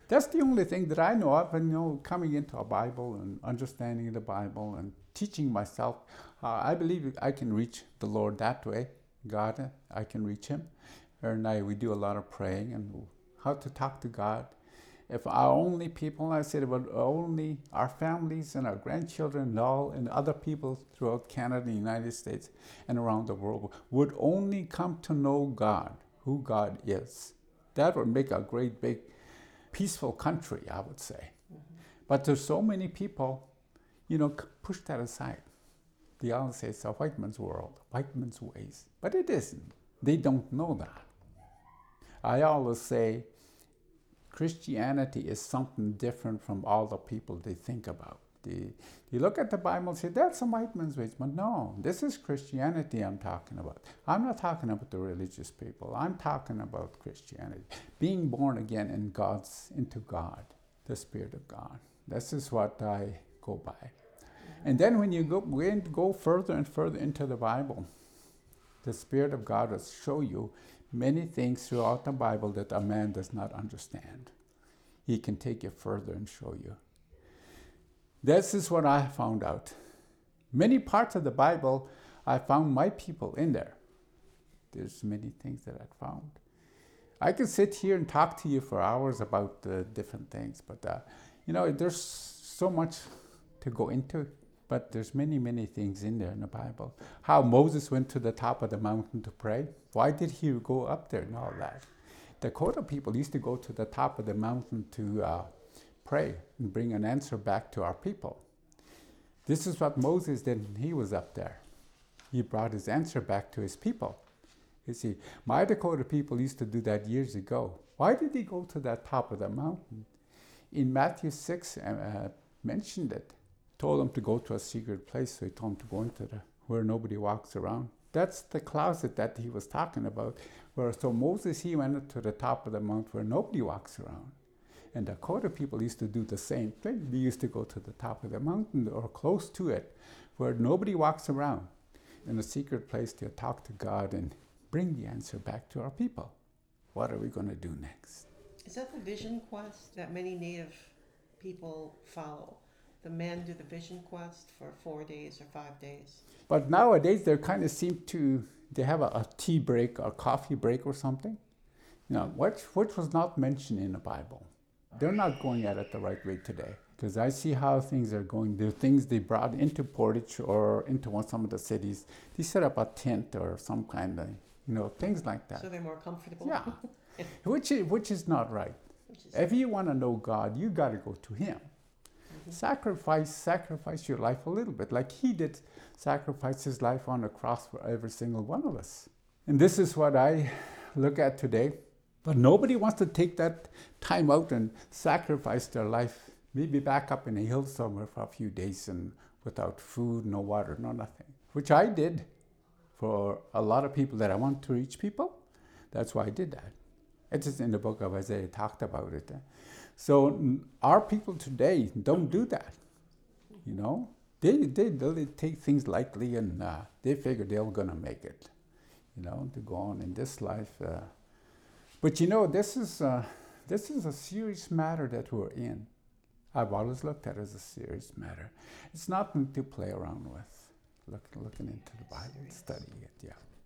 That's the only thing that I know of, and coming into a Bible and understanding the Bible and teaching myself. I believe I can reach the Lord that way. God, I can reach Him. Her and I, we do a lot of praying and how to talk to God. If our only people, I said about only our families and our grandchildren and all and other people throughout Canada, the United States, and around the world would only come to know God, who God is, that would make a great big peaceful country, I would say. But there's so many people, push that aside. They all say it's a white man's world, white man's ways. But it isn't. They don't know that. I always say Christianity is something different from all the people they think about. They look at the Bible and say, that's a white man's ways. But no, this is Christianity I'm talking about. I'm not talking about the religious people. I'm talking about Christianity. Being born again into God, the Spirit of God. This is what I go by. And then when you go further and further into the Bible, the Spirit of God will show you many things throughout the Bible that a man does not understand. He can take it further and show you. This is what I found out. Many parts of the Bible, I found my people in there. There's many things that I found. I could sit here and talk to you for hours about different things, but there's so much to go into. But there's many, many things in there in the Bible. How Moses went to the top of the mountain to pray. Why did he go up there and all that? Dakota people used to go to the top of the mountain to pray and bring an answer back to our people. This is what Moses did when he was up there. He brought his answer back to his people. You see, my Dakota people used to do that years ago. Why did he go to that top of the mountain? In Matthew 6, mentioned it. Told him to go to a secret place, so he told him to go into where nobody walks around. That's the closet that he was talking about. So Moses, he went to the top of the mount where nobody walks around. And the Dakota people used to do the same thing. They used to go to the top of the mountain or close to it where nobody walks around. In a secret place to talk to God and bring the answer back to our people. What are we going to do next? Is that the vision quest that many Native people follow? The men do the vision quest for 4 days or 5 days. But nowadays they kind of seem to, they have a tea break or coffee break or something. Which was not mentioned in the Bible. They're not going at it the right way today. Because I see how things are going. The things they brought into Portage or into some of the cities, they set up a tent or some kind of, things like that. So they're more comfortable? Yeah, which is not right. If you want to know God, you got to go to Him. Sacrifice your life a little bit, like He did sacrifice His life on the cross for every single one of us. And this is what I look at today. But nobody wants to take that time out and sacrifice their life, maybe back up in a hill somewhere for a few days and without food, no water, no nothing, which I did for a lot of people that I want to reach people. That's why I did that. It's just in the book of Isaiah, talked about it. So our people today don't do that, They take things lightly and they figure they're going to make it, to go on in this life. But this is a serious matter that we're in. I've always looked at it as a serious matter. It's nothing to play around with. Looking into the Bible, studying it, yeah.